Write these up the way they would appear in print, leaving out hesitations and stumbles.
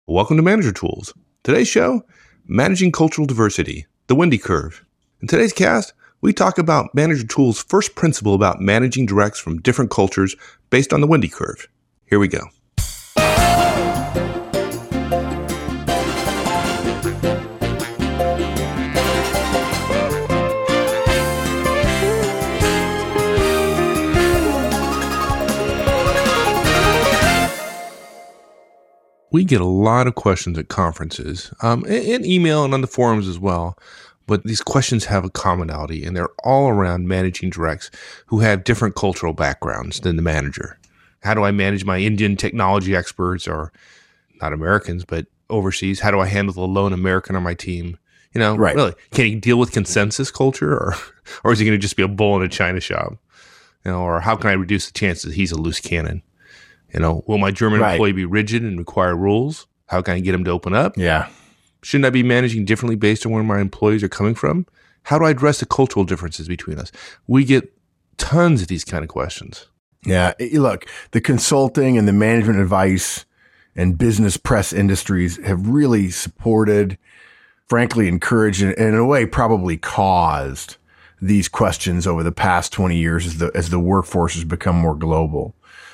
Welcome to Manager Tools. Today's show, Managing Cultural Diversity, the Wendy Curve. In today's cast, we talk about Manager Tools' first principle about managing directs from different cultures based on the Wendy Curve. Here we go. We get a lot of questions at conferences, in email and on the forums as well. But these questions have a commonality, and they're all around managing directs who have different cultural backgrounds than the manager. How do I manage my Indian technology experts, or not Americans, but overseas? How do I handle the lone American on my team? Right. Really, can he deal with consensus culture, or is he going to just be a bull in a china shop? Or how can I reduce the chances that he's a loose cannon? Will my German employee be rigid and require rules? How can I get him to open up? Yeah. Shouldn't I be managing differently based on where my employees are coming from? How do I address the cultural differences between us? We get tons of these kind of questions. Yeah. Look, the consulting and the management advice and business press industries have really supported, frankly, encouraged, and in a way probably caused these questions over the past 20 years as the workforce has become more global.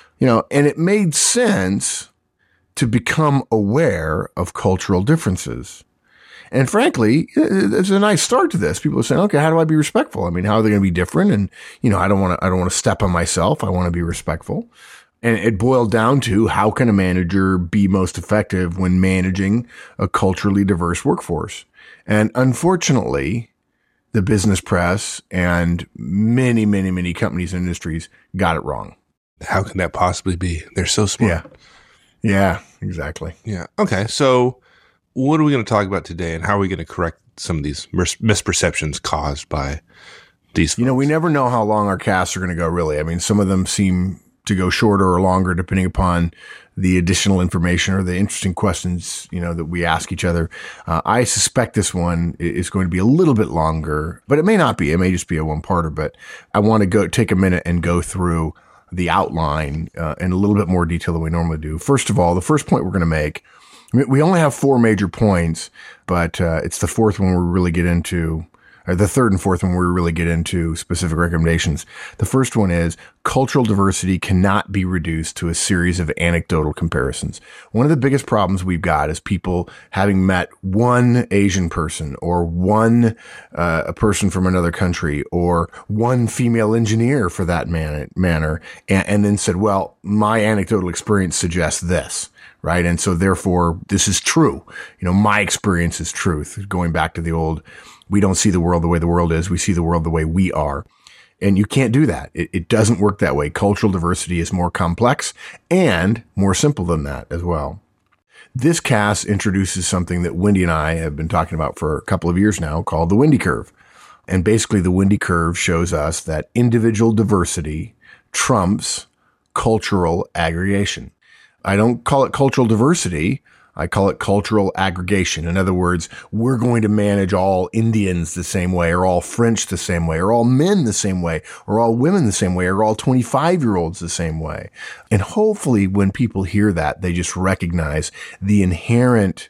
And it made sense to become aware of cultural differences. And frankly, it's a nice start to this. People are saying, okay, how do I be respectful? I mean, how are they going to be different? And, I don't want to step on myself. I want to be respectful. And it boiled down to, how can a manager be most effective when managing a culturally diverse workforce? And unfortunately, the business press and many, many, many companies and industries got it wrong. How can that possibly be? They're so smart. Yeah, exactly. Yeah. Okay. So what are we going to talk about today, and how are we going to correct some of these misperceptions caused by these folks? We never know how long our casts are going to go, really. I mean, some of them seem to go shorter or longer depending upon the additional information or the interesting questions, that we ask each other. I suspect this one is going to be a little bit longer, but it may not be. It may just be a one-parter, but I want to take a minute and go through the outline in a little bit more detail than we normally do. First of all, the first point we're going to make, we only have four major points, but it's the fourth one we really get into, or the third and fourth one we really get into specific recommendations. The first one is cultural diversity cannot be reduced to a series of anecdotal comparisons. One of the biggest problems we've got is people having met one Asian person or one a person from another country or one female engineer for that manner, and then said, well, my anecdotal experience suggests this. Right. And so therefore this is true. My experience is truth. Going back to the old, we don't see the world the way the world is. We see the world the way we are. And you can't do that. It doesn't work that way. Cultural diversity is more complex and more simple than that as well. This cast introduces something that Wendy and I have been talking about for a couple of years now called the Wendy Curve. And basically the Wendy Curve shows us that individual diversity trumps cultural aggregation. I don't call it cultural diversity. I call it cultural aggregation. In other words, we're going to manage all Indians the same way, or all French the same way, or all men the same way, or all women the same way, or all 25-year-olds the same way. And hopefully when people hear that, they just recognize the inherent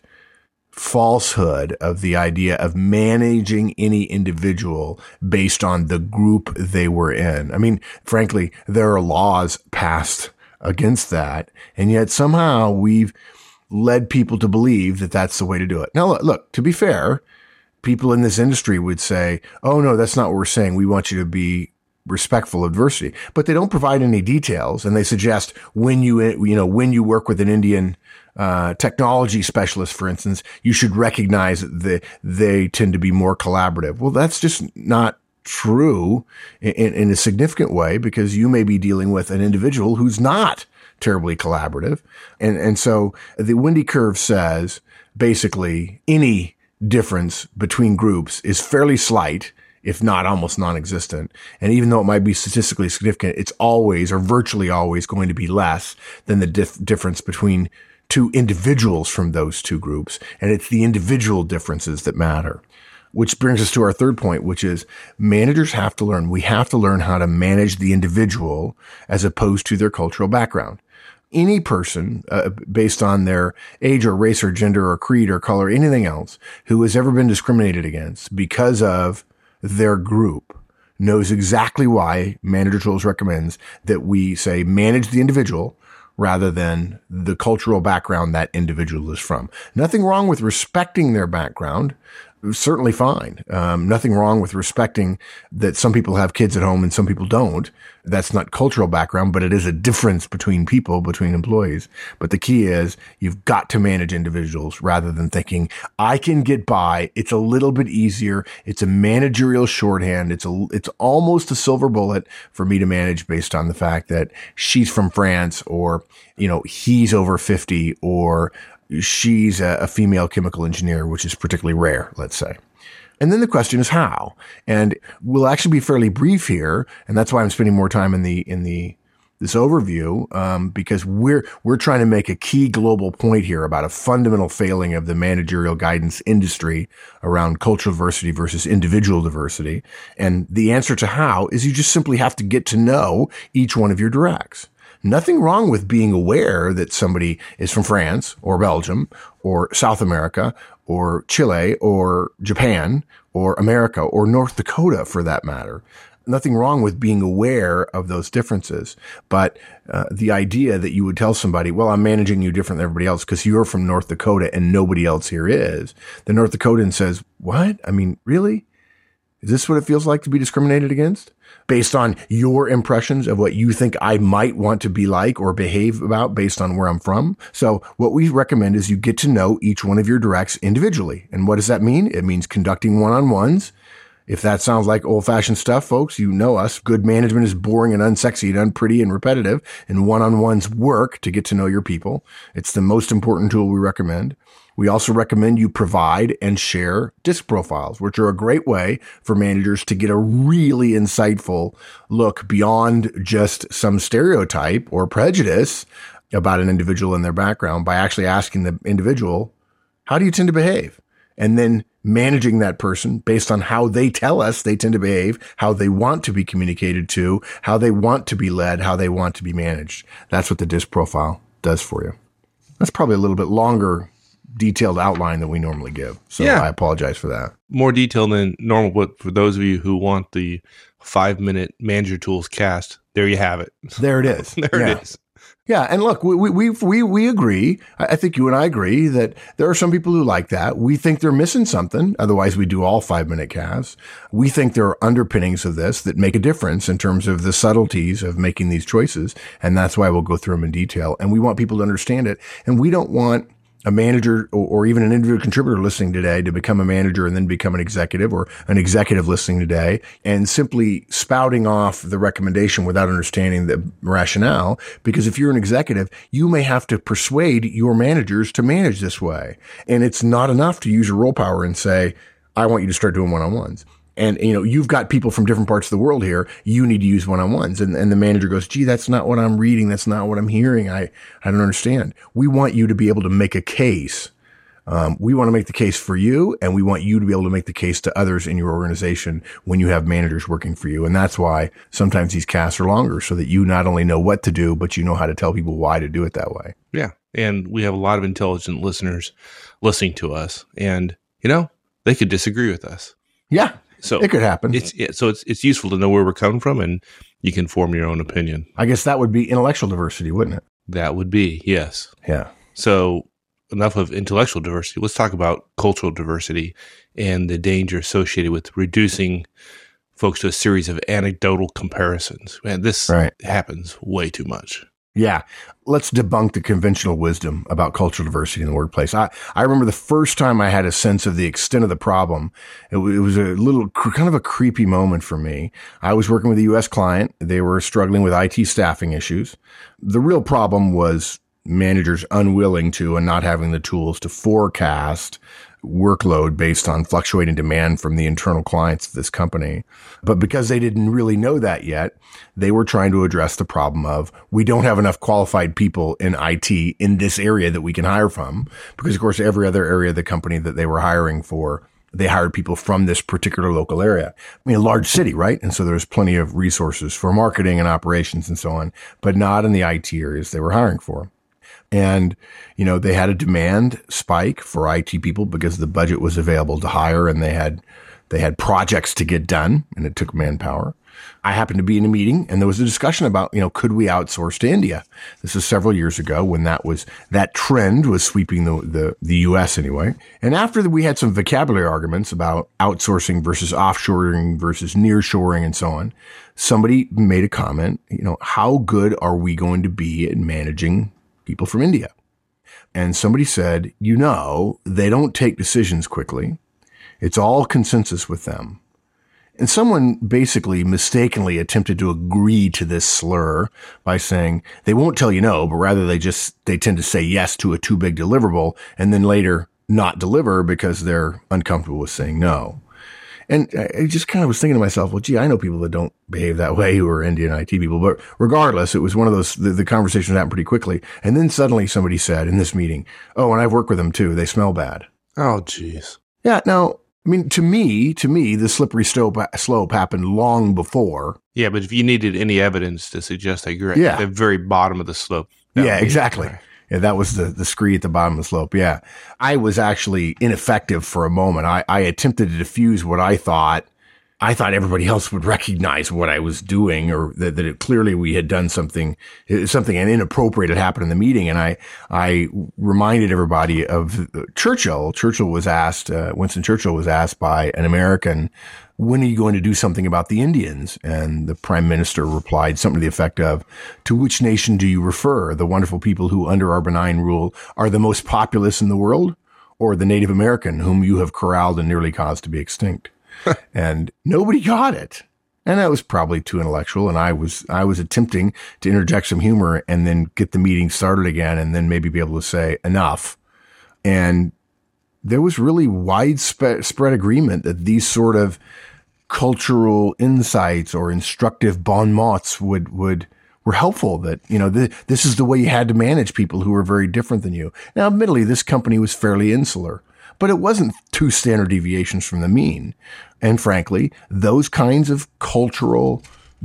falsehood of the idea of managing any individual based on the group they were in. I mean, frankly, there are laws passed against that, and yet somehow we've led people to believe that that's the way to do it. Now, look, to be fair, people in this industry would say, oh, no, that's not what we're saying. We want you to be respectful of diversity. But they don't provide any details, and they suggest when you work with an Indian technology specialist, for instance, you should recognize that they tend to be more collaborative. Well, that's just not true in a significant way, because you may be dealing with an individual who's not terribly collaborative. And so the Wendy Curve says basically any difference between groups is fairly slight, if not almost non-existent. And even though it might be statistically significant, it's always or virtually always going to be less than the difference between two individuals from those two groups. And it's the individual differences that matter. Which brings us to our third point, which is managers have to learn. We have to learn how to manage the individual as opposed to their cultural background. any person, based on their age or race or gender or creed or color, anything else, who has ever been discriminated against because of their group knows exactly why Manager Tools recommends that we say manage the individual rather than the cultural background that individual is from. Nothing wrong with respecting their background. Certainly fine. Nothing wrong with respecting that some people have kids at home and some people don't. That's not cultural background, but it is a difference between people, between employees. But the key is you've got to manage individuals rather than thinking, I can get by. It's a little bit easier. It's a managerial shorthand. It's almost a silver bullet for me to manage based on the fact that she's from France, or, he's over 50, or she's a female chemical engineer, which is particularly rare, let's say. And then the question is how. And we'll actually be fairly brief here, and that's why I'm spending more time in this overview, because we're trying to make a key global point here about a fundamental failing of the managerial guidance industry around cultural diversity versus individual diversity. And the answer to how is you just simply have to get to know each one of your directs. Nothing wrong with being aware that somebody is from France or Belgium or South America or Chile or Japan or America or North Dakota, for that matter. Nothing wrong with being aware of those differences. But the idea that you would tell somebody, well, I'm managing you different than everybody else because you're from North Dakota and nobody else here is. The North Dakotan says, what? I mean, really? Is this what it feels like to be discriminated against? Based on your impressions of what you think I might want to be like or behave about based on where I'm from. So what we recommend is you get to know each one of your directs individually. And what does that mean? It means conducting one-on-ones. If that sounds like old-fashioned stuff, folks, you know us. Good management is boring and unsexy and unpretty and repetitive, and one-on-ones work to get to know your people. It's the most important tool we recommend. We also recommend you provide and share DISC profiles, which are a great way for managers to get a really insightful look beyond just some stereotype or prejudice about an individual and their background by actually asking the individual, how do you tend to behave? And then managing that person based on how they tell us they tend to behave, how they want to be communicated to, how they want to be led, how they want to be managed. That's what the DISC profile does for you. That's probably a little bit longer detailed outline than we normally give. So yeah. I apologize for that. More detail than normal, but for those of you who want the 5-minute Manager Tools cast, there you have it. There it is. There it is. Yeah. And look, we agree. I think you and I agree that there are some people who like that. We think they're missing something. Otherwise we do all 5-minute casts. We think there are underpinnings of this that make a difference in terms of the subtleties of making these choices. And that's why we'll go through them in detail. And we want people to understand it. And we don't want a manager or even an individual contributor listening today to become a manager and then become an executive, or an executive listening today and simply spouting off the recommendation without understanding the rationale. Because if you're an executive, you may have to persuade your managers to manage this way. And it's not enough to use your role power and say, I want you to start doing one-on-ones. And, you've got people from different parts of the world here. You need to use one-on-ones. And the manager goes, gee, that's not what I'm reading. That's not what I'm hearing. I don't understand. We want you to be able to make a case. We want to make the case for you, and we want you to be able to make the case to others in your organization when you have managers working for you. And that's why sometimes these casts are longer, so that you not only know what to do, but you know how to tell people why to do it that way. Yeah. And we have a lot of intelligent listeners listening to us, and, they could disagree with us. Yeah. So it could happen. It's useful to know where we're coming from, and you can form your own opinion. I guess that would be intellectual diversity, wouldn't it? That would be, yes. Yeah. So enough of intellectual diversity. Let's talk about cultural diversity and the danger associated with reducing folks to a series of anecdotal comparisons. Man, this happens way too much. Yeah. Let's debunk the conventional wisdom about cultural diversity in the workplace. I remember the first time I had a sense of the extent of the problem. It was a little kind of a creepy moment for me. I was working with a U.S. client. They were struggling with IT staffing issues. The real problem was managers unwilling to and not having the tools to forecast workload based on fluctuating demand from the internal clients of this company. But because they didn't really know that yet, they were trying to address the problem of, we don't have enough qualified people in IT in this area that we can hire from, because of course every other area of the company that they were hiring for they hired people from this particular local area. I mean, a large city, right? And so there's plenty of resources for marketing and operations and so on, but not in the IT areas they were hiring for. And, they had a demand spike for IT people because the budget was available to hire and they had projects to get done and it took manpower. I happened to be in a meeting and there was a discussion about, could we outsource to India? This is several years ago when that trend was sweeping the US anyway. And after we had some vocabulary arguments about outsourcing versus offshoring versus nearshoring and so on, somebody made a comment, how good are we going to be at managing people from India? And somebody said, they don't take decisions quickly. It's all consensus with them. And someone basically mistakenly attempted to agree to this slur by saying they won't tell you no, but rather they tend to say yes to a too big deliverable and then later not deliver because they're uncomfortable with saying no. And I just kind of was thinking to myself, well, gee, I know people that don't behave that way who are Indian IT people, but regardless, it was one of those, the conversation happened pretty quickly. And then suddenly somebody said in this meeting, oh, and I've worked with them too. They smell bad. Oh, geez. Yeah. Now, I mean, to me, the slippery slope happened long before. Yeah, but if you needed any evidence to suggest that you're at the very bottom of the slope. Yeah, exactly. Yeah, that was the scree at the bottom of the slope. Yeah. I was actually ineffective for a moment. I attempted to diffuse what I thought everybody else would recognize what I was doing, or that it clearly we had done something inappropriate had happened in the meeting. And I reminded everybody of Churchill. Winston Churchill was asked by an American, when are you going to do something about the Indians? And the prime minister replied something to the effect of, to which nation do you refer? The wonderful people who under our benign rule are the most populous in the world, or the Native American whom you have corralled and nearly caused to be extinct? And nobody got it. And that was probably too intellectual. And I was attempting to interject some humor and then get the meeting started again and then maybe be able to say enough. And there was really widespread agreement that these sort of cultural insights or instructive bon mots were helpful, that, this is the way you had to manage people who were very different than you. Now, admittedly, this company was fairly insular, but it wasn't 2 standard deviations from the mean. And frankly, those kinds of cultural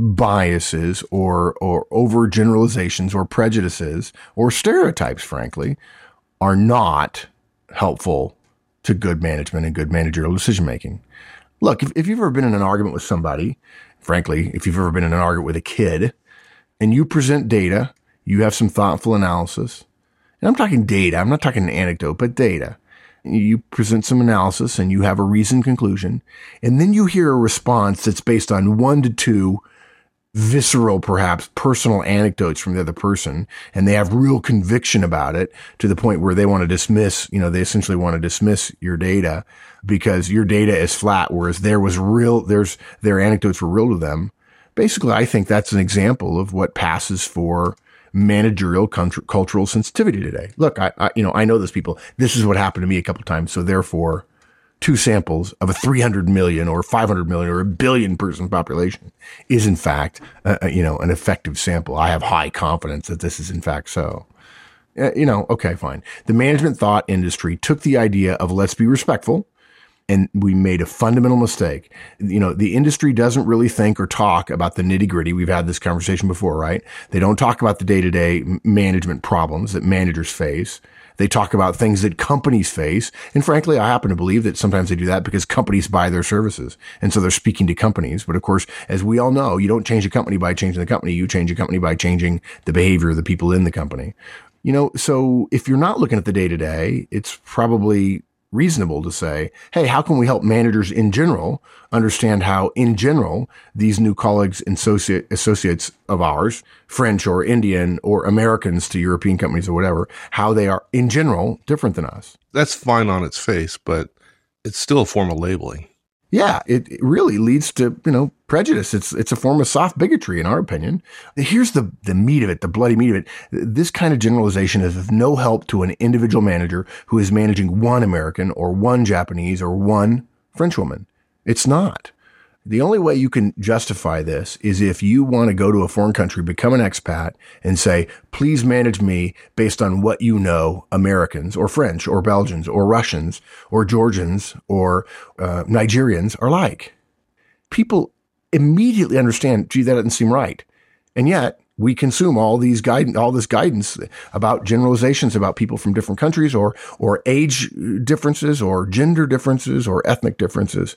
biases or overgeneralizations or prejudices or stereotypes, frankly, are not helpful to good management and good managerial decision making. Look, if you've ever been in an argument with somebody, frankly, if you've ever been in an argument with a kid and you present data, you have some thoughtful analysis. And I'm talking data. I'm not talking an anecdote, but data. You present some analysis and you have a reasoned conclusion, and then you hear a response that's based on 1 to 2 visceral, perhaps personal anecdotes from the other person, and they have real conviction about it to the point where they want to dismiss, they essentially want to dismiss your data because your data is flat, whereas their anecdotes were real to them. Basically, I think that's an example of what passes for managerial cultural sensitivity today. Look, I know those people. This is what happened to me a couple of times. So therefore, 2 samples of a 300 million or 500 million or a billion person population is in fact, an effective sample. I have high confidence that this is in fact so. Okay, fine. The management thought industry took the idea of let's be respectful, and we made a fundamental mistake. The industry doesn't really think or talk about the nitty gritty. We've had this conversation before, right? They don't talk about the day-to-day management problems that managers face. They talk about things that companies face. And frankly, I happen to believe that sometimes they do that because companies buy their services. And so they're speaking to companies. But of course, as we all know, you don't change a company by changing the company. You change a company by changing the behavior of the people in the company. So if you're not looking at the day-to-day, it's probably reasonable to say, hey, how can we help managers in general understand how, in general, these new colleagues and associates of ours, French or Indian or Americans to European companies or whatever, how they are, in general, different than us. That's fine on its face, but it's still a form of labeling. Yeah, it really leads to, prejudice. It's a form of soft bigotry, in our opinion. Here's the meat of it, the bloody meat of it. This kind of generalization is of no help to an individual manager who is managing 1 American or 1 Japanese or 1 French woman. It's not. The only way you can justify this is if you want to go to a foreign country, become an expat, and say, please manage me based on what you know Americans or French or Belgians or Russians or Georgians or Nigerians are like. People immediately understand, gee, that doesn't seem right. And yet we consume all this guidance about generalizations about people from different countries or age differences or gender differences or ethnic differences.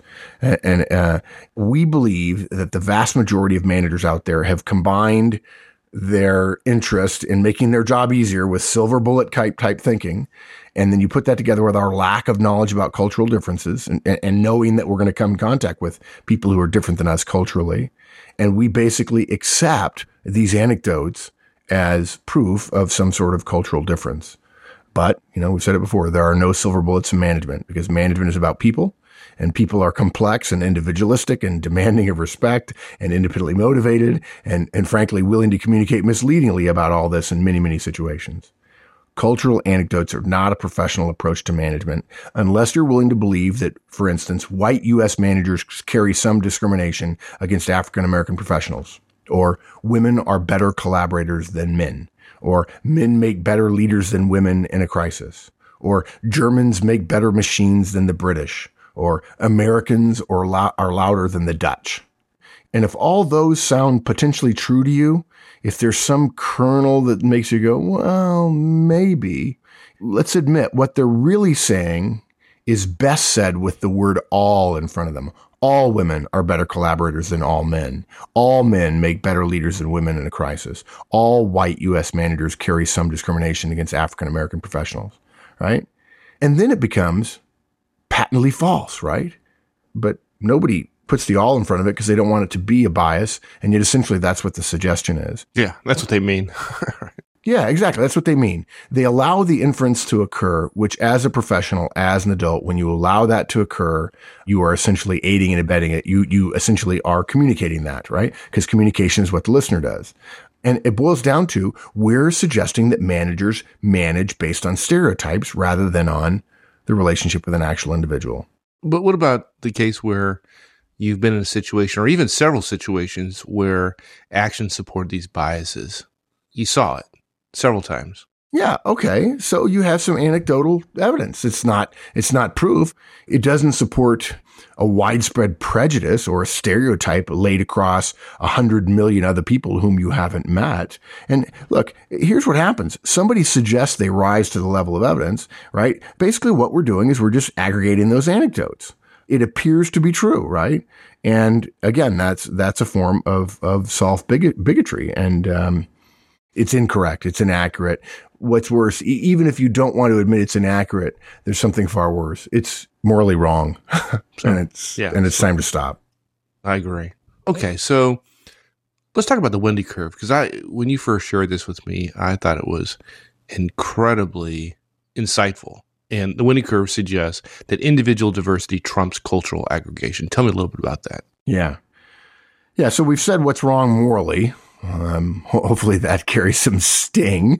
And we believe that the vast majority of managers out there have combined their interest in making their job easier with silver bullet type thinking. And then you put that together with our lack of knowledge about cultural differences and knowing that we're going to come in contact with people who are different than us culturally. And we basically accept these anecdotes as proof of some sort of cultural difference. But, we've said it before, there are no silver bullets in management because management is about people, and people are complex and individualistic and demanding of respect and independently motivated and frankly willing to communicate misleadingly about all this in many, many situations. Cultural anecdotes are not a professional approach to management unless you're willing to believe that, for instance, white U.S. managers carry some discrimination against African American professionals, or women are better collaborators than men, or men make better leaders than women in a crisis, or Germans make better machines than the British, or Americans are louder than the Dutch. And if all those sound potentially true to you, if there's some kernel that makes you go, well, maybe, let's admit what they're really saying is best said with the word all in front of them. All women are better collaborators than all men. All men make better leaders than women in a crisis. All white U.S. managers carry some discrimination against African American professionals, right? And then it becomes patently false, right? But nobody puts the all in front of it because they don't want it to be a bias. And yet essentially that's what the suggestion is. Yeah, that's what they mean. Yeah, exactly. That's what they mean. They allow the inference to occur, which as a professional, as an adult, when you allow that to occur, you are essentially aiding and abetting it. You essentially are communicating that, right? Because communication is what the listener does. And it boils down to, we're suggesting that managers manage based on stereotypes rather than on the relationship with an actual individual. But what about the case where you've been in a situation or even several situations where actions support these biases? You saw it several times. Yeah. Okay. So you have some anecdotal evidence. It's not proof. It doesn't support a widespread prejudice or a stereotype laid across 100 million other people whom you haven't met. And look, here's what happens. Somebody suggests they rise to the level of evidence, right? Basically what we're doing is we're just aggregating those anecdotes. It appears to be true, right? And again, that's a form of soft bigotry. And, it's incorrect. It's inaccurate. What's worse, even if you don't want to admit it's inaccurate, there's something far worse. It's morally wrong. and it's time to stop. I agree. Okay. So let's talk about the Wendy curve. Because when you first shared this with me, I thought it was incredibly insightful. And the Wendy curve suggests that individual diversity trumps cultural aggregation. Tell me a little bit about that. Yeah. Yeah. So we've said what's wrong morally. Hopefully that carries some sting.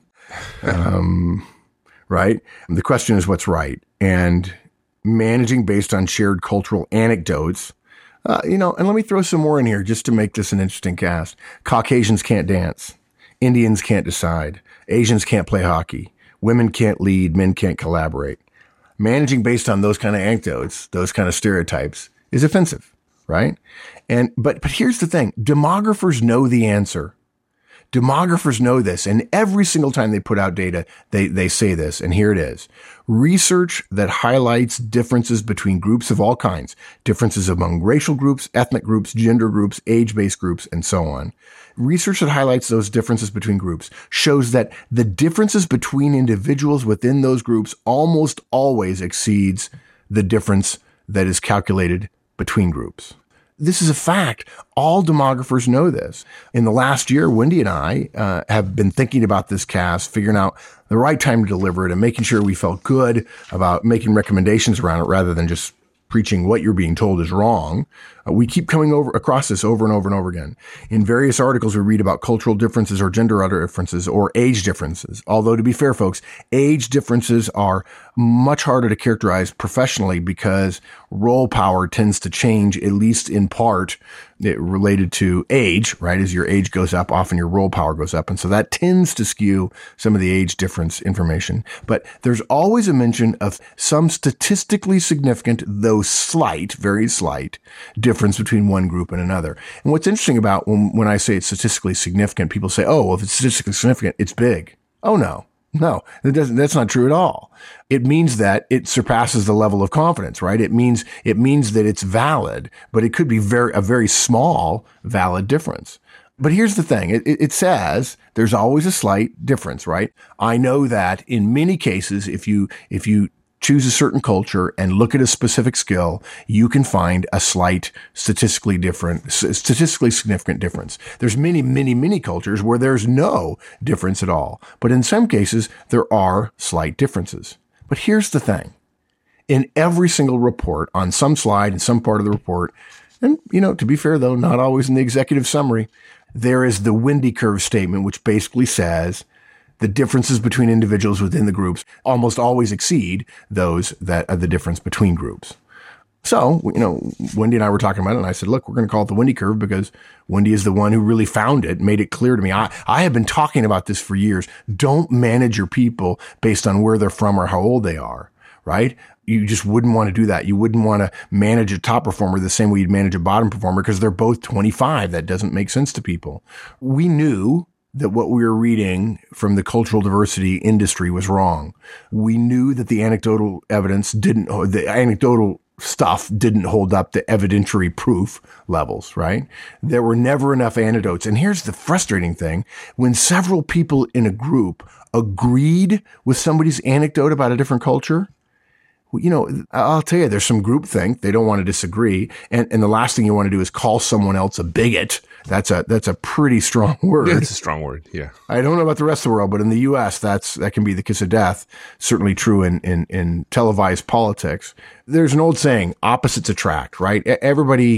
Right? The question is what's right. And managing based on shared cultural anecdotes, and let me throw some more in here just to make this an interesting cast. Caucasians can't dance. Indians can't decide. Asians can't play hockey. Women can't lead. Men can't collaborate. Managing based on those kind of anecdotes, those kind of stereotypes is offensive. Right? But here's the thing. Demographers know the answer. Demographers know this. And every single time they put out data, they say this. And here it is. Research that highlights differences between groups of all kinds, differences among racial groups, ethnic groups, gender groups, age-based groups, and so on. Research that highlights those differences between groups shows that the differences between individuals within those groups almost always exceeds the difference that is calculated between groups. This is a fact. All demographers know this. In the last year, Wendy and I have been thinking about this cast, figuring out the right time to deliver it and making sure we felt good about making recommendations around it rather than just preaching what you're being told is wrong. We keep coming across this over and over and over again. In various articles, we read about cultural differences or gender differences or age differences. Although, to be fair, folks, age differences are much harder to characterize professionally because role power tends to change, at least in part, related to age, right? As your age goes up, often your role power goes up. And so that tends to skew some of the age difference information. But there's always a mention of some statistically significant, though slight, very slight, difference between one group and another. And what's interesting about when I say it's statistically significant, people say, oh, well, if it's statistically significant, it's big. Oh, no. No, that's not true at all. It means that it surpasses the level of confidence, right? It means that it's valid, but it could be a very small valid difference. But here's the thing. It says there's always a slight difference, right? I know that in many cases, if you choose a certain culture and look at a specific skill, you can find a slight statistically significant difference. There's many cultures where there's no difference at all. But in some cases, there are slight differences. But here's the thing. In every single report, on some slide, in some part of the report, and, to be fair, though, not always in the executive summary, there is the Wendy curve statement, which basically says the differences between individuals within the groups almost always exceed those that are the difference between groups. So, Wendy and I were talking about it, and I said, look, we're going to call it the Wendy curve because Wendy is the one who really found it, made it clear to me. I have been talking about this for years. Don't manage your people based on where they're from or how old they are, right? You just wouldn't want to do that. You wouldn't want to manage a top performer the same way you'd manage a bottom performer because they're both 25. That doesn't make sense to people. We knew that what we were reading from the cultural diversity industry was wrong. We knew that the anecdotal stuff didn't hold up the evidentiary proof levels, right? There were never enough anecdotes. And here's the frustrating thing. When several people in a group agreed with somebody's anecdote about a different culture, I'll tell you, there's some groupthink. They don't want to disagree. And the last thing you want to do is call someone else a bigot. That's a pretty strong word. Yeah, it's a strong word. Yeah. I don't know about the rest of the world, but in the U.S., that can be the kiss of death. Certainly true in televised politics. There's an old saying, opposites attract, right? Everybody's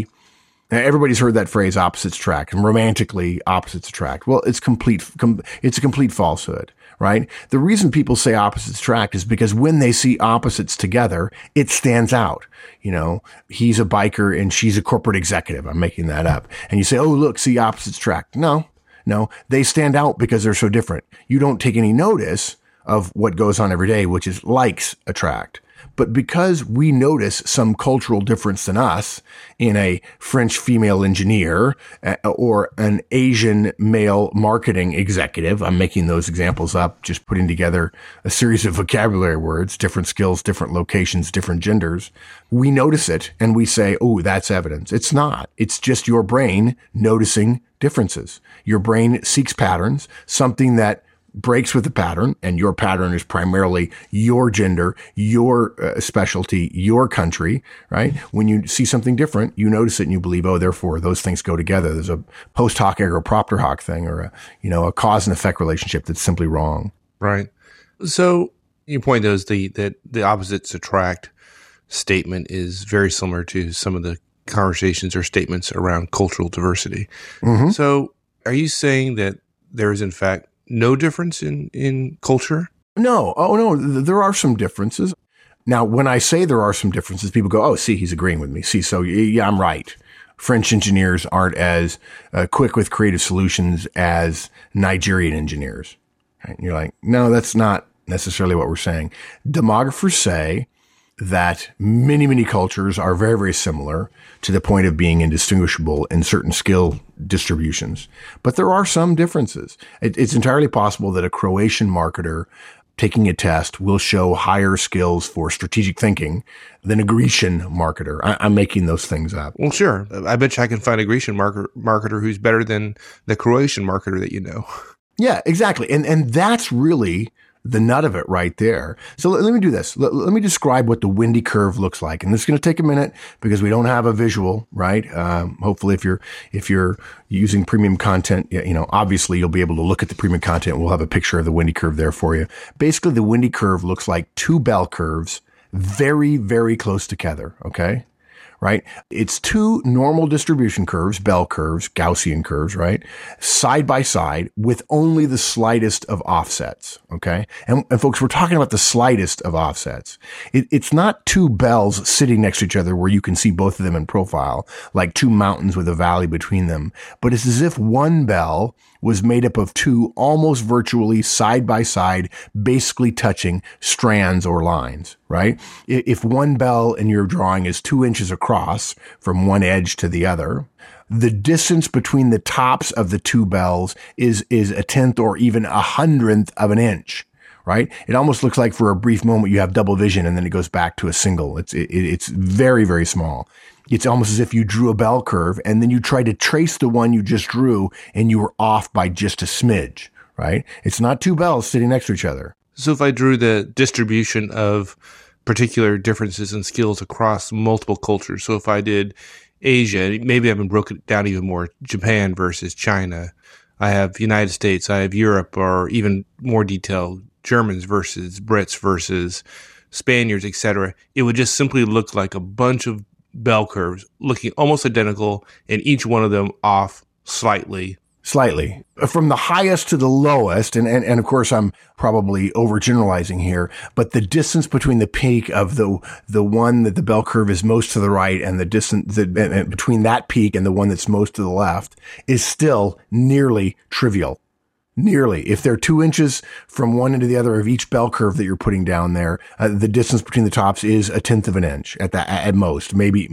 heard that phrase, opposites attract, and romantically opposites attract. Well, it's a complete falsehood, right? The reason people say opposites attract is because when they see opposites together, it stands out. He's a biker and she's a corporate executive. I'm making that up. And you say, oh, look, see, opposites attract. No, they stand out because they're so different. You don't take any notice of what goes on every day, which is likes attract. But because we notice some cultural difference than us in a French female engineer or an Asian male marketing executive, I'm making those examples up, just putting together a series of vocabulary words, different skills, different locations, different genders. We notice it and we say, oh, that's evidence. It's not. It's just your brain noticing differences. Your brain seeks patterns, something that breaks with the pattern, and your pattern is primarily your gender, your specialty, your country, right? When you see something different, you notice it and you believe, oh, therefore those things go together. There's a post hoc ergo propter hoc thing, or a cause and effect relationship that's simply wrong. Right. So your point is that the opposites attract statement is very similar to some of the conversations or statements around cultural diversity. Mm-hmm. So are you saying that there is in fact no difference in culture? No. Oh, no. There are some differences. Now, when I say there are some differences, people go, oh, see, he's agreeing with me. See, so yeah, I'm right. French engineers aren't as quick with creative solutions as Nigerian engineers. Right? And you're like, no, that's not necessarily what we're saying. Demographers say that many cultures are very, very similar to the point of being indistinguishable in certain skill distributions. But there are some differences. It's entirely possible that a Croatian marketer taking a test will show higher skills for strategic thinking than a Grecian marketer. I'm making those things up. Well, sure. I bet you I can find a Grecian marketer who's better than the Croatian marketer that you know. Yeah, exactly. And that's really the nut of it right there. So let me do this. Let me describe what the Wendy curve looks like. And this is going to take a minute because we don't have a visual, right? Hopefully if you're using premium content, obviously you'll be able to look at the premium content. We'll have a picture of the Wendy curve there for you. Basically, the Wendy curve looks like two bell curves very, very close together. Okay. right? It's two normal distribution curves, bell curves, Gaussian curves, right? Side by side with only the slightest of offsets. Okay. And folks, we're talking about the slightest of offsets. It's not two bells sitting next to each other where you can see both of them in profile, like two mountains with a valley between them, but it's as if one bell was made up of two almost virtually side by side, basically touching strands or lines, right? If one bell in your drawing is 2 inches across from one edge to the other, the distance between the tops of the two bells is a tenth or even 100th of an inch, right? It almost looks like for a brief moment you have double vision and then it goes back to a single. It's very, very small. It's almost as if you drew a bell curve and then you tried to trace the one you just drew and you were off by just a smidge, right? It's not two bells sitting next to each other. So if I drew the distribution of particular differences in skills across multiple cultures, so if I did Asia, maybe I haven't broken it down even more, Japan versus China, I have United States, I have Europe, or even more detailed, Germans versus Brits versus Spaniards, etc., it would just simply look like a bunch of bell curves looking almost identical and each one of them off slightly. Slightly. From the highest to the lowest, and of course I'm probably overgeneralizing here, but the distance between the peak of the one that the bell curve is most to the right and the distance between that peak and the one that's most to the left is still nearly trivial. Nearly. If they're 2 inches from one end to the other of each bell curve that you're putting down there, the distance between the tops is a tenth of an inch at most. Maybe,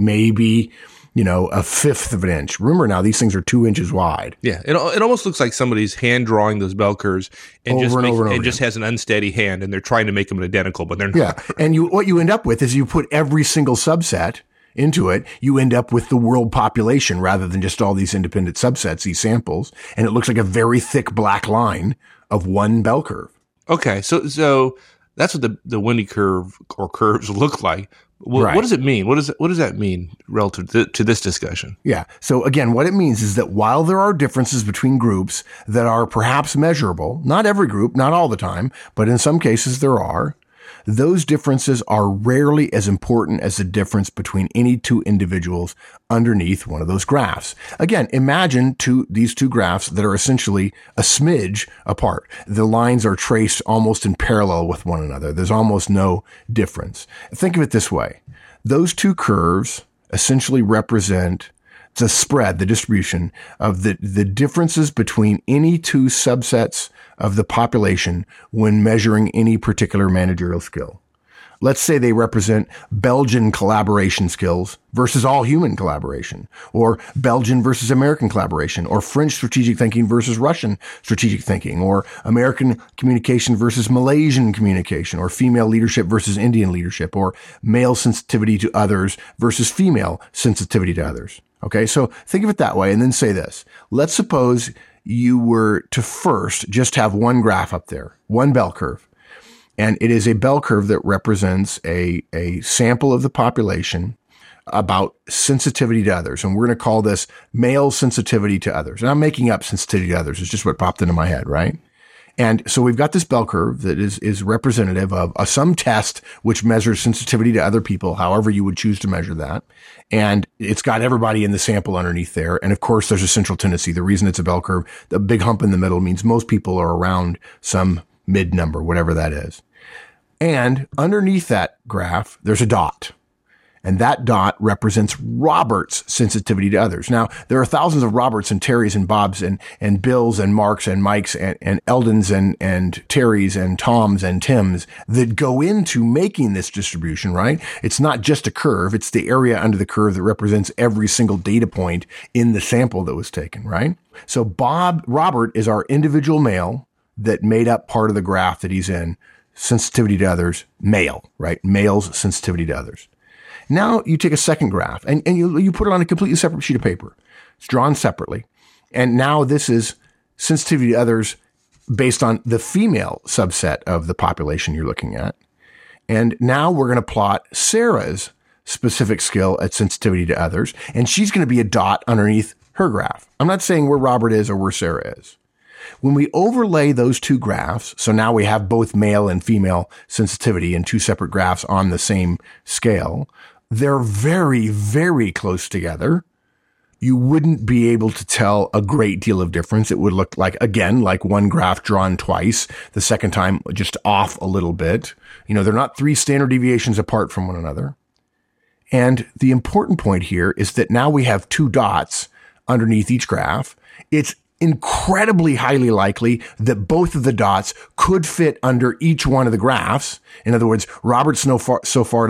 a fifth of an inch. Remember now, these things are 2 inches wide. Yeah. It almost looks like somebody's hand drawing those bell curves and just has an unsteady hand and they're trying to make them identical, but they're not. Yeah. And what you end up with is you put every single subset into it, you end up with the world population rather than just all these independent subsets, these samples. And it looks like a very thick black line of one bell curve. Okay. So that's what the Windy curve or curves look like. Right. What does it mean? What does that mean relative to this discussion? Yeah. So again, what it means is that while there are differences between groups that are perhaps measurable, not every group, not all the time, but in some cases there are, those differences are rarely as important as the difference between any two individuals underneath one of those graphs. Again, imagine these two graphs that are essentially a smidge apart. The lines are traced almost in parallel with one another. There's almost no difference. Think of it this way. Those two curves essentially represent the spread, the distribution of the differences between any two subsets of the population when measuring any particular managerial skill. Let's say they represent Belgian collaboration skills versus all human collaboration, or Belgian versus American collaboration, or French strategic thinking versus Russian strategic thinking, or American communication versus Malaysian communication, or female leadership versus Indian leadership, or male sensitivity to others versus female sensitivity to others. Okay, so think of it that way and then say this. Let's suppose you were to first just have one graph up there, one bell curve. And it is a bell curve that represents a sample of the population about sensitivity to others. And we're going to call this male sensitivity to others. And I'm making up sensitivity to others. It's just what popped into my head, right? And so we've got this bell curve that is representative of some test which measures sensitivity to other people, however you would choose to measure that. And it's got everybody in the sample underneath there. And of course, there's a central tendency. The reason it's a bell curve, the big hump in the middle means most people are around some mid number, whatever that is. And underneath that graph, there's a dot. And that dot represents Robert's sensitivity to others. Now, there are thousands of Roberts and Terrys and Bobs and Bills and Marks and Mikes and Eldons and Terrys and Toms and Tims that go into making this distribution, right? It's not just a curve. It's the area under the curve that represents every single data point in the sample that was taken, right? So Robert is our individual male that made up part of the graph that he's in. Sensitivity to others, male, right? Male's sensitivity to others. Now you take a second graph and you put it on a completely separate sheet of paper. It's drawn separately. And now this is sensitivity to others based on the female subset of the population you're looking at. And now we're going to plot Sarah's specific skill at sensitivity to others. And she's going to be a dot underneath her graph. I'm not saying where Robert is or where Sarah is. When we overlay those two graphs, so now we have both male and female sensitivity in two separate graphs on the same scale, they're very, very close together. You wouldn't be able to tell a great deal of difference. It would look like, again, like one graph drawn twice, the second time just off a little bit. They're not 3 standard deviations apart from one another. And the important point here is that now we have 2 dots underneath each graph. It's incredibly highly likely that both of the dots could fit under each one of the graphs. In other words, Robert's not so far to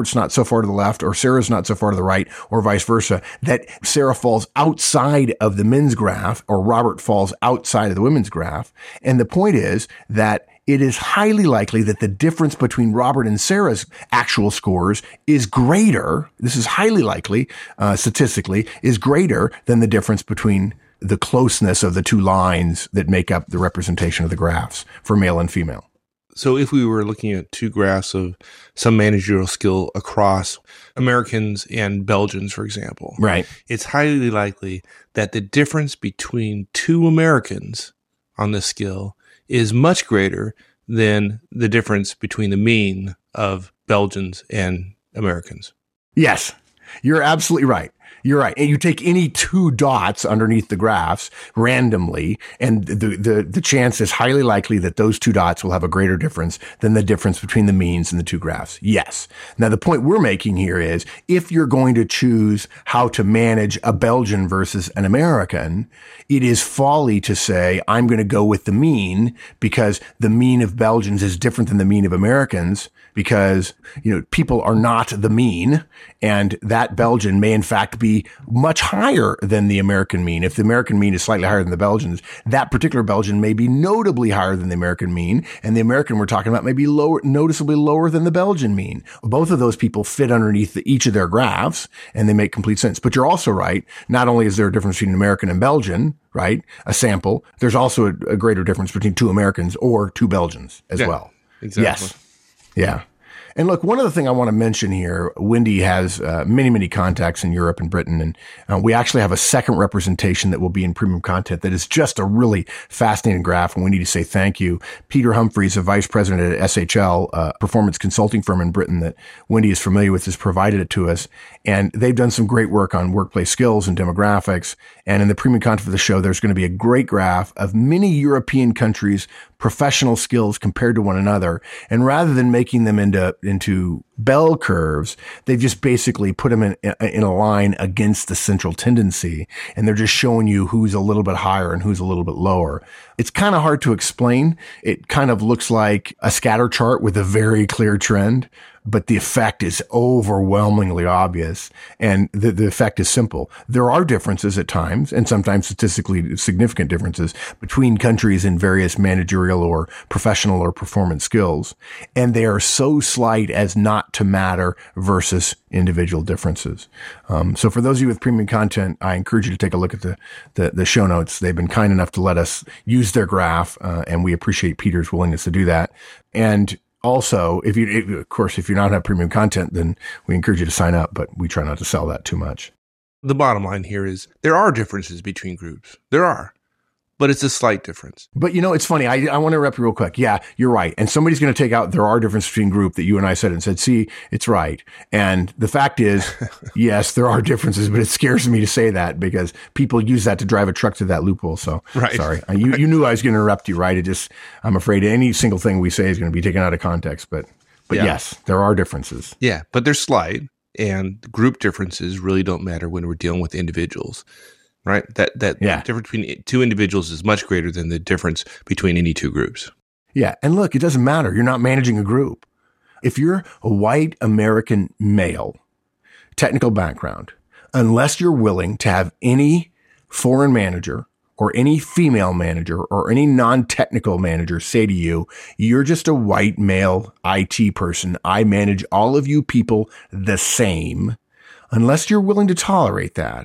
the left, or Sarah's not so far to the right, or vice versa, that Sarah falls outside of the men's graph or Robert falls outside of the women's graph. And the point is that it is highly likely that the difference between Robert and Sarah's actual scores is greater. This is highly likely, statistically, is greater than the difference between the closeness of the 2 lines that make up the representation of the graphs for male and female. So if we were looking at 2 graphs of some managerial skill across Americans and Belgians, for example, right, it's highly likely that the difference between 2 Americans on this skill is much greater than the difference between the mean of Belgians and Americans. Yes, you're absolutely right. You're right. And you take any 2 dots underneath the graphs randomly, and the chance is highly likely that those 2 dots will have a greater difference than the difference between the means and the 2 graphs. Yes. Now, the point we're making here is if you're going to choose how to manage a Belgian versus an American, it is folly to say, I'm going to go with the mean because the mean of Belgians is different than the mean of Americans, because, people are not the mean, and that Belgian may in fact be much higher than the American mean. If the American mean is slightly higher than the Belgians, that particular Belgian may be notably higher than the American mean, and the American we're talking about may be noticeably lower than the Belgian mean. Both of those people fit underneath each of their graphs, and they make complete sense. But you're also right. Not only is there a difference between American and Belgian, right, a sample, there's also a greater difference between 2 Americans or 2 Belgians as well. Exactly. Yes. Yeah. And look, one other thing I want to mention here, Wendy has many, many contacts in Europe and Britain, and we actually have a second representation that will be in premium content that is just a really fascinating graph, and we need to say thank you. Peter Humphreys, a vice president at SHL, a performance consulting firm in Britain that Wendy is familiar with, has provided it to us, and they've done some great work on workplace skills and demographics. And in the premium content for the show, there's going to be a great graph of many European countries' professional skills compared to one another. And rather than making them into bell curves, they've just basically put them in a line against the central tendency. And they're just showing you who's a little bit higher and who's a little bit lower. It's kind of hard to explain. It kind of looks like a scatter chart with a very clear trend, but the effect is overwhelmingly obvious. And the effect is simple. There are differences at times, and sometimes statistically significant differences between countries in various managerial or professional or performance skills. And they are so slight as not to matter versus individual differences. So for those of you with premium content, I encourage you to take a look at the show notes. They've been kind enough to let us use their graph, and we appreciate Peter's willingness to do that. And also, if you're not have premium content, then we encourage you to sign up, but we try not to sell that too much. The bottom line here is there are differences between groups. There are. But it's a slight difference. But it's funny. I want to interrupt you real quick. Yeah, you're right. And somebody's going to take out there are differences between group that you and I said and said, see, it's right. And the fact is, yes, there are differences, but it scares me to say that because people use that to drive a truck to that loophole. So right. Sorry. You knew I was going to interrupt you, right? I'm afraid any single thing we say is going to be taken out of context, but yeah. Yes, there are differences. Yeah, but they're slight, and group differences really don't matter when we're dealing with individuals. Right? That difference between 2 individuals is much greater than the difference between any 2 groups. Yeah. And look, it doesn't matter. You're not managing a group. If you're a white American male, technical background, unless you're willing to have any foreign manager or any female manager or any non-technical manager say to you, you're just a white male IT person. I manage all of you people the same. Unless you're willing to tolerate that,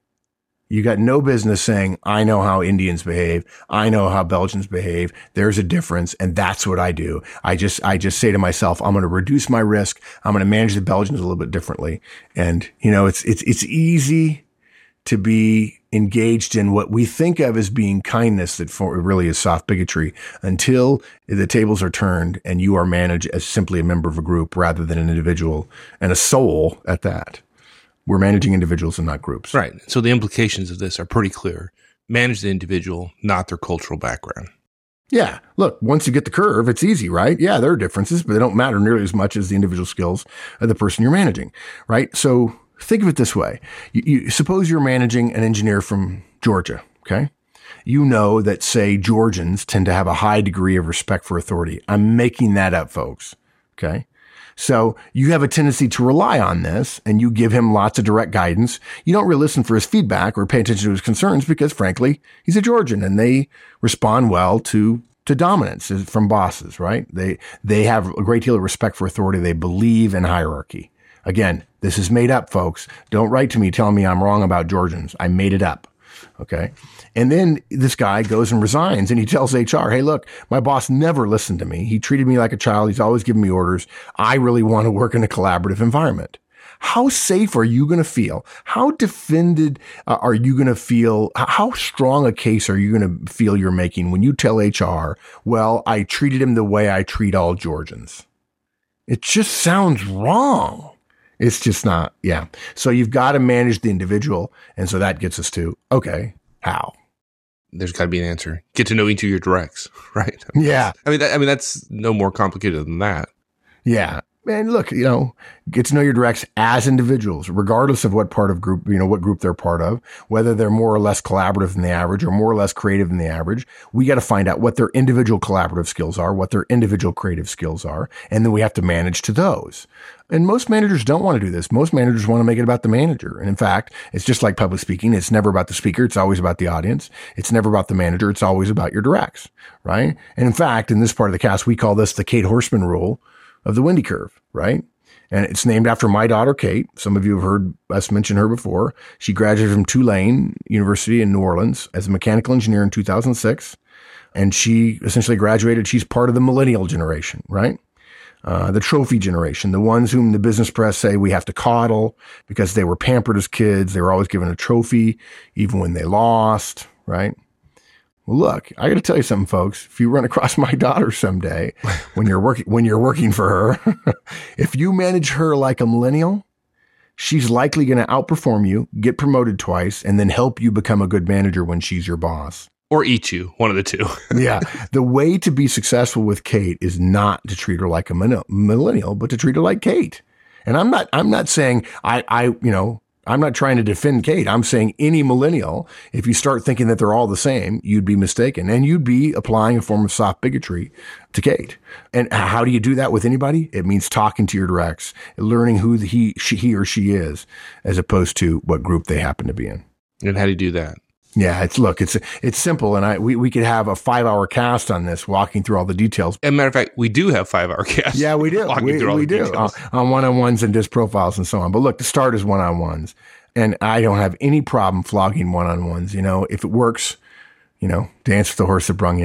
you got no business saying, I know how Indians behave. I know how Belgians behave. There's a difference. And that's what I do. I just say to myself, I'm going to reduce my risk. I'm going to manage the Belgians a little bit differently. And, it's easy to be engaged in what we think of as being kindness that really is soft bigotry until the tables are turned and you are managed as simply a member of a group rather than an individual and a soul at that. We're managing individuals and not groups. Right. So the implications of this are pretty clear. Manage the individual, not their cultural background. Yeah. Look, once you get the curve, it's easy, right? Yeah, there are differences, but they don't matter nearly as much as the individual skills of the person you're managing, right? So think of it this way. You suppose you're managing an engineer from Georgia, okay? You know that, say, Georgians tend to have a high degree of respect for authority. I'm making that up, folks, okay? So you have a tendency to rely on this and you give him lots of direct guidance. You don't really listen for his feedback or pay attention to his concerns because, frankly, he's a Georgian and they respond well to dominance from bosses, right? They have a great deal of respect for authority. They believe in hierarchy. Again, this is made up, folks. Don't write to me telling me I'm wrong about Georgians. I made it up. Okay. And then this guy goes and resigns and he tells HR, hey, look, my boss never listened to me. He treated me like a child. He's always giving me orders. I really want to work in a collaborative environment. How safe are you going to feel? How defended are you going to feel? How strong a case are you going to feel you're making when you tell HR, well, I treated him the way I treat all Georgians? It just sounds wrong. It's just not. Yeah. So you've got to manage the individual. And so that gets us to, okay, how? There's got to be an answer. Get to know each of your directs, right? Yeah. I mean, that's no more complicated than that. Yeah. And look, get to know your directs as individuals, regardless of what part of group, what group they're part of, whether they're more or less collaborative than the average or more or less creative than the average. We got to find out what their individual collaborative skills are, what their individual creative skills are. And then we have to manage to those. And most managers don't want to do this. Most managers want to make it about the manager. And in fact, it's just like public speaking. It's never about the speaker. It's always about the audience. It's never about the manager. It's always about your directs, right? And in fact, in this part of the cast, we call this the Kate Horseman rule of the Wendy curve, right? And it's named after my daughter, Kate. Some of you have heard us mention her before. She graduated from Tulane University in New Orleans as a mechanical engineer in 2006. And she essentially graduated. She's part of the millennial generation, right? The trophy generation, the ones whom the business press say we have to coddle because they were pampered as kids. They were always given a trophy, even when they lost, right? Well, look, I got to tell you something, folks. If you run across my daughter someday, when you're working for her, if you manage her like a millennial, she's likely going to outperform you, get promoted twice, and then help you become a good manager when she's your boss. Or eat you, one of the two. Yeah. The way to be successful with Kate is not to treat her like a millennial, but to treat her like Kate. And I'm not saying I'm not trying to defend Kate. I'm saying any millennial, if you start thinking that they're all the same, you'd be mistaken and you'd be applying a form of soft bigotry to Kate. And how do you do that with anybody? It means talking to your directs, learning who he or she is, as opposed to what group they happen to be in. And how do you do that? Yeah, it's simple, and we could have a 5-hour cast on this, walking through all the details. As a matter of fact, we do have 5-hour casts. Yeah, we do. We do on one-on-ones and disc profiles and so on. But look, the start is one-on-ones, and I don't have any problem flogging one-on-ones. If it works, dance with the horse that brung you.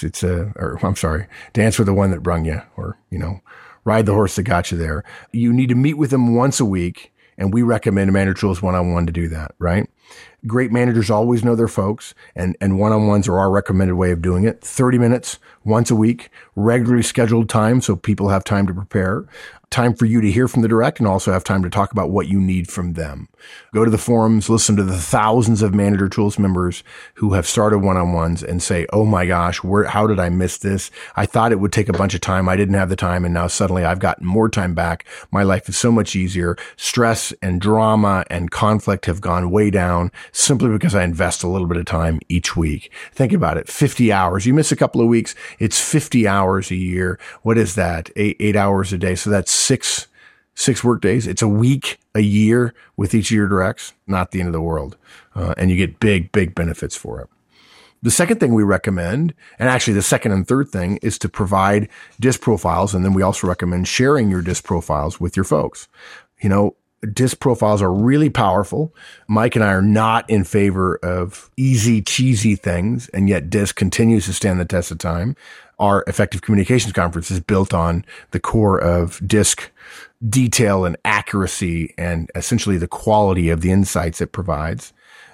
Dance with the one that brung you, or ride the horse that got you there. You need to meet with them once a week, and we recommend Manager Tools one-on-one to do that. Right. Great managers always know their folks, and one-on-ones are our recommended way of doing it. 30 minutes once a week, regularly scheduled time so people have time to prepare, time for you to hear from the direct, and also have time to talk about what you need from them. Go to the forums, listen to the thousands of Manager Tools members who have started one-on-ones and say, oh my gosh, how did I miss this? I thought it would take a bunch of time. I didn't have the time, and now suddenly I've gotten more time back. My life is so much easier. Stress and drama and conflict have gone way down simply because I invest a little bit of time each week. Think about it. 50 hours. You miss a couple of weeks, it's 50 hours a year. What is that? 8 hours a day. So that's six work days. It's a week, a year with each of your directs. Not the end of the world. And you get big benefits for it. The second thing we recommend, and actually the second and third thing, is to provide disc profiles. And then we also recommend sharing your disc profiles with your folks. Disc profiles are really powerful. Mike and I are not in favor of easy, cheesy things, and yet disc continues to stand the test of time. Our Effective Communications Conference is built on the core of disc detail and accuracy and essentially the quality of the insights it provides.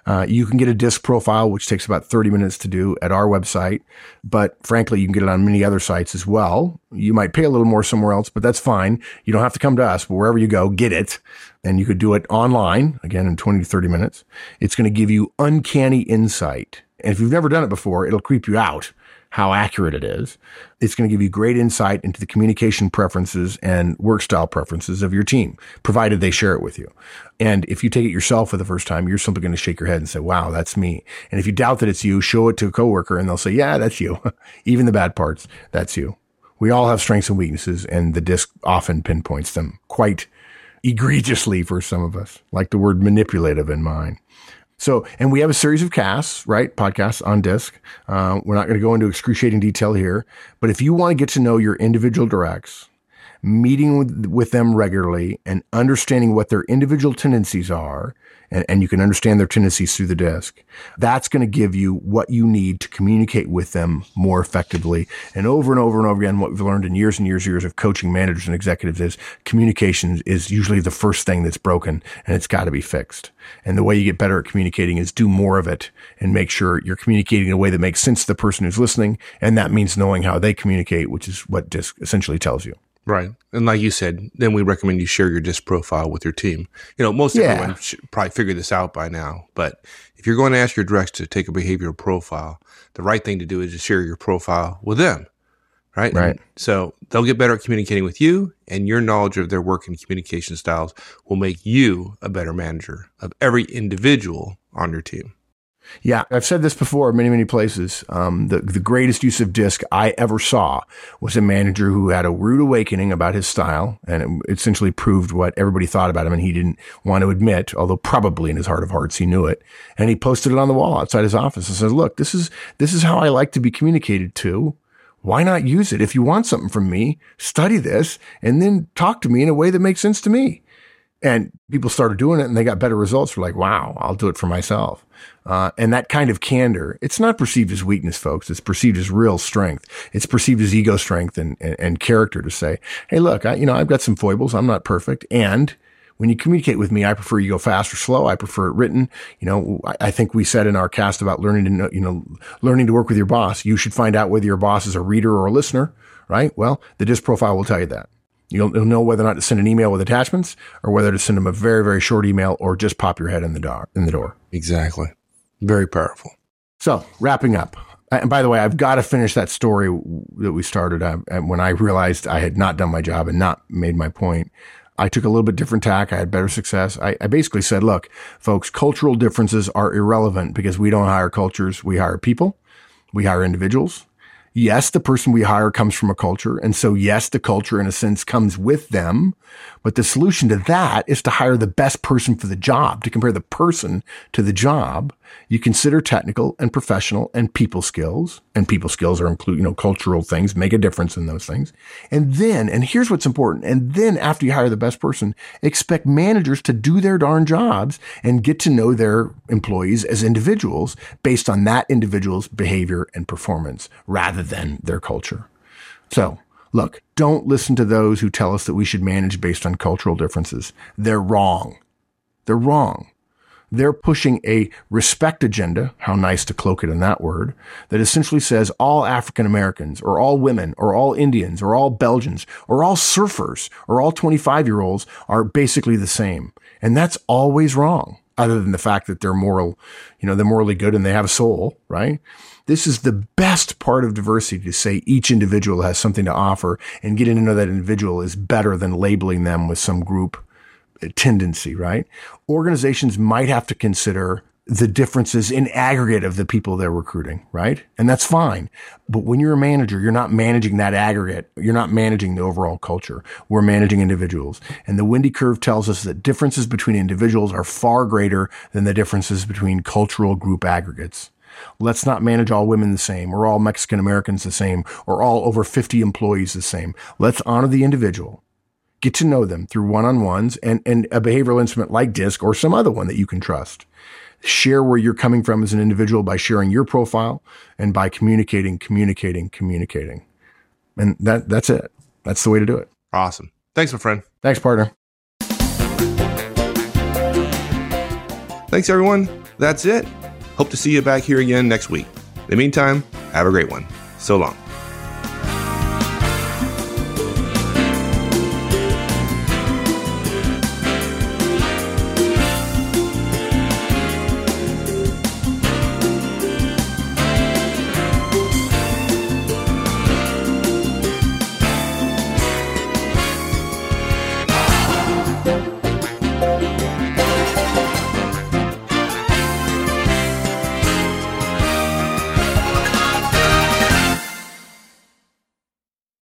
You can get a DISC profile, which takes about 30 minutes to do at our website. But frankly, you can get it on many other sites as well. You might pay a little more somewhere else, but that's fine. You don't have to come to us, but wherever you go, get it. And you could do it online, again, in 20 to 30 minutes. It's going to give you uncanny insight. And if you've never done it before, it'll creep you out how accurate it is. It's going to give you great insight into the communication preferences and work style preferences of your team, provided they share it with you. And if you take it yourself for the first time, you're simply going to shake your head and say, wow, that's me. And if you doubt that it's you, show it to a coworker and they'll say, yeah, that's you. Even the bad parts, that's you. We all have strengths and weaknesses, and the DISC often pinpoints them quite egregiously for some of us, like the word manipulative in mine. So, and we have a series of casts, right? Podcasts on DISC. We're not going to go into excruciating detail here, but if you want to get to know your individual directs, meeting with them regularly and understanding what their individual tendencies are, and you can understand their tendencies through the DISC, that's going to give you what you need to communicate with them more effectively. And over and over again, what we've learned in years and years of coaching managers and executives is communication is usually the first thing that's broken, and it's got to be fixed. And the way you get better at communicating is do more of it and make sure you're communicating in a way that makes sense to the person who's listening. And that means knowing how they communicate, which is what DISC essentially tells you. Right. And like you said, then we recommend you share your DISC profile with your team. You know, most everyone should probably figure this out by now. But if you're going to ask your directs to take a behavioral profile, the right thing to do is to share your profile with them. Right. Right. And so they'll get better at communicating with you, and your knowledge of their work and communication styles will make you a better manager of every individual on your team. Yeah, I've said this before in many, many places. The greatest use of DISC I ever saw was a manager who had a rude awakening about his style, and it essentially proved what everybody thought about him, and he didn't want to admit, although probably in his heart of hearts he knew it. And he posted it on the wall outside his office and says, look, this is how I like to be communicated to. Why not use it? If you want something from me, study this and then talk to me in a way that makes sense to me. And people started doing it and they got better results. We're like, wow, I'll do it for myself. And that kind of candor, it's not perceived as weakness, folks. It's perceived as real strength. It's perceived as ego strength and character to say, hey, look, I've got some foibles. I'm not perfect. And when you communicate with me, I prefer you go fast or slow. I prefer it written. I think we said in our cast about learning to work with your boss, you should find out whether your boss is a reader or a listener, right? Well, the DISC profile will tell you that. You'll know whether or not to send an email with attachments or whether to send them a very, very short email or just pop your head in the door. Exactly. Very powerful. So wrapping up. And by the way, I've got to finish that story that we started when I realized I had not done my job and not made my point. I took a little bit different tack. I had better success. I basically said, look, folks, cultural differences are irrelevant because we don't hire cultures. We hire people. We hire individuals. Yes, the person we hire comes from a culture. And so, yes, the culture in a sense comes with them. But the solution to that is to hire the best person for the job, to compare the person to the job. You consider technical and professional and people skills. And people skills are include, cultural things, make a difference in those things. And then, and here's what's important. And then after you hire the best person, expect managers to do their darn jobs and get to know their employees as individuals based on that individual's behavior and performance rather than their culture. So, look, don't listen to those who tell us that we should manage based on cultural differences. They're wrong. They're wrong. They're pushing a respect agenda, how nice to cloak it in that word, that essentially says all African Americans or all women or all Indians or all Belgians or all surfers or all 25-year-olds are basically the same. And that's always wrong, other than the fact that they're they're morally good and they have a soul, right? This is the best part of diversity, to say each individual has something to offer and getting to know that individual is better than labeling them with some group tendency, right? Organizations might have to consider the differences in aggregate of the people they're recruiting, right? And that's fine. But when you're a manager, you're not managing that aggregate. You're not managing the overall culture. We're managing individuals. And the Wendy curve tells us that differences between individuals are far greater than the differences between cultural group aggregates. Let's not manage all women the same, or all Mexican Americans the same, or all over 50 employees the same. Let's honor the individual. Get to know them through one-on-ones and a behavioral instrument like DISC or some other one that you can trust. Share where you're coming from as an individual by sharing your profile and by communicating. And that's it. That's the way to do it. Awesome. Thanks, my friend. Thanks, partner. Thanks, everyone. that's it. Hope to see you back here again next week. In the meantime, have a great one. So long.